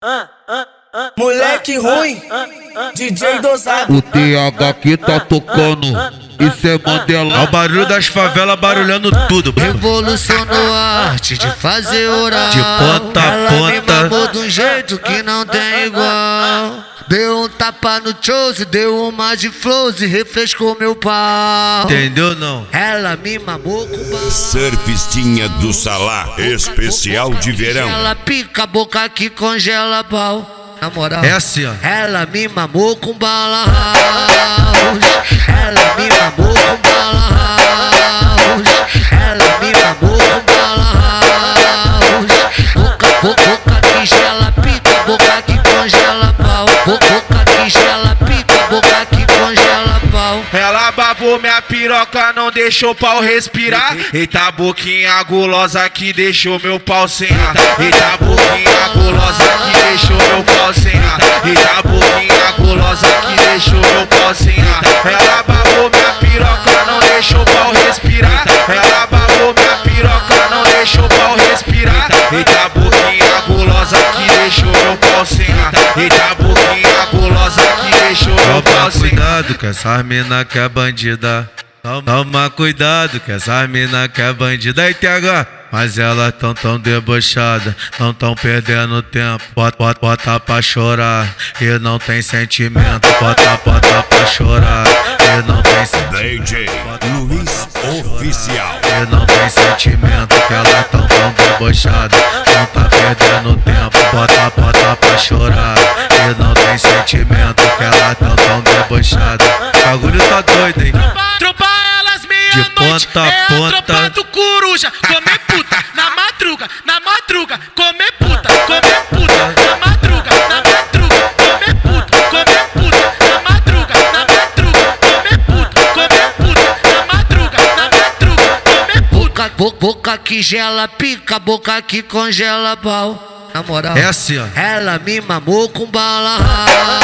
Moleque ruim, DJ dosado. O TH que tá tocando, isso é Mandela. É o barulho das favelas barulhando tudo. Revolucionou a arte de fazer oral. De ponta a Ela me ponta. mamou de um jeito que não tem igual. Deu um tapa no chose, deu uma de flows e refrescou meu pau. Entendeu não? Ela me mamou com bala. Surfistinha do Salá, especial de verão. Ela pica a boca que congela pau. Na moral, É assim, ó. ela me mamou com bala house. Ela me mamou com bala house. Ela me mamou com bala house. Boca que gela, pica, boca que congela pau. Boca que gela, pica, boca que congela pau. Ela babou minha piroca, não deixou o pau respirar. Eita boquinha gulosa que deixou meu pau sem ar. Eita boquinha gulosa que deixou meu pau sem ar. Eita boquinha gulosa que deixou meu pau sem ar. Ela babou minha piroca, não deixou o pau respirar. Ela babou minha piroca, não deixou o pau respirar. Eita boquinha gulosa que deixou meu pau sem ar. Eita boquinha gulosa que deixou meu pau sem ar. Cuidado que essa mina que é bandida. Toma cuidado que essa mina que é bandida. Aí TH, mas elas tão debochadas, não tão perdendo tempo. Bota pra chorar e não tem sentimento. Bota pra chorar e não tem sentimento. DJ Luiz Oficial. E não tem sentimento que elas tão debochadas, não tá perdendo tempo. Bota pra chorar e não tem sentimento que elas tão debochadas. O bagulho tá doido, hein? Tropa elas De meia-noite, ponta a é a ponta. tropa do coruja. Comer puta, na madruga, comer puta, na madruga, comer puta, na madruga, comer puta, na madruga, comer puta. Boca que gela, pica, boca que congela pau. Na moral, É assim, ó. ela me mamou com bala